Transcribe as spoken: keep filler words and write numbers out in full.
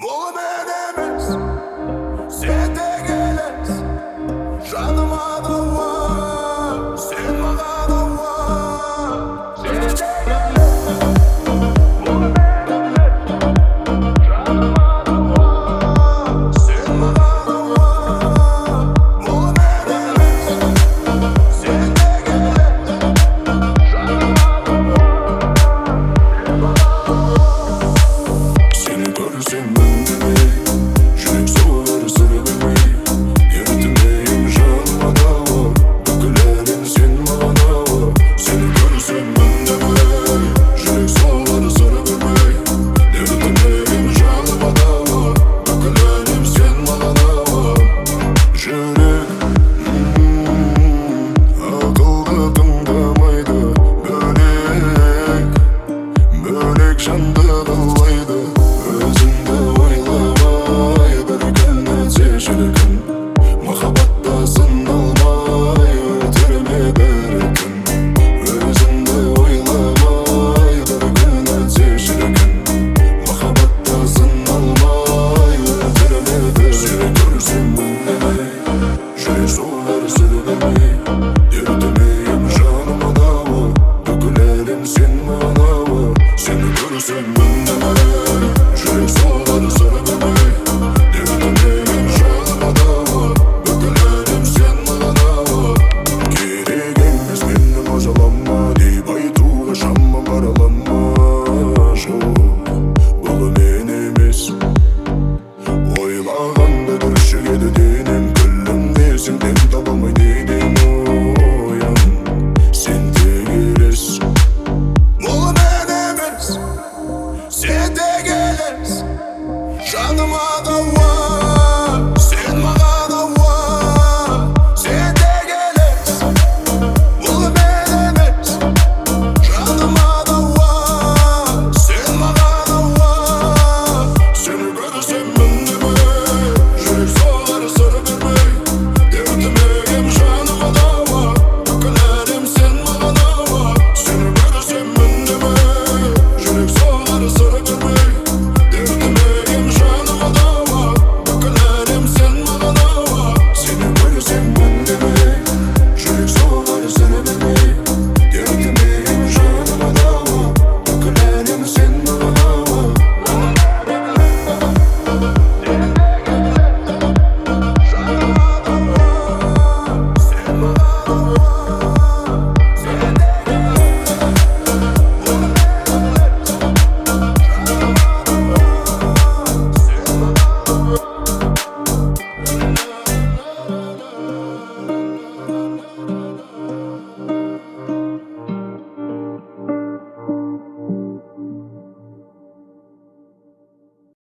Бұл мен емес, сен де келес, жаныма дауа, сен маған ауа. Сен де келес, бұл мен емес, жаныма дауа, сен маған ауа. Бұл мен емес, сен де келес, жаныма дауа. Seni görürsem önüme, yürek soğur sırrı bilmeyi. Yürütmeyim canıma da var, dökülerin sen bana var. Seni görürsem önüme, yürek soğur sırrı bilmeyi. Yürütmeyim canıma da var, dökülerin sen bana var. Yürek, hmm, akılda tındamaydı. Bölek, bölek şanda dallaydı. Өзіңді ойламай бір күн өтсе шіркін, махаббатта сыналмай өтірме бір күн. Өзіңді ойламай бір күн өтсе шіркін, махаббатта сыналмай өтірме бір күн. Сені көрсем үнемей, жүрек соғар сырғымай. Ерітмейім жаныма дауа, бүкіл сен маған ауа. Сені көрсем үнемей, жүрек соғар сырғымай. Ерітмейім жаныма дауа, бүкіл сен маған ауа. Керек емес мені мазалама деп айтуға шамам баралама. Жоқ, бұл мен емес, ойлағанда түршігеді денем. Күлімде сенден таба алмай неден оян, сен де келес. Бұл мен емес, сен де келес, жаныма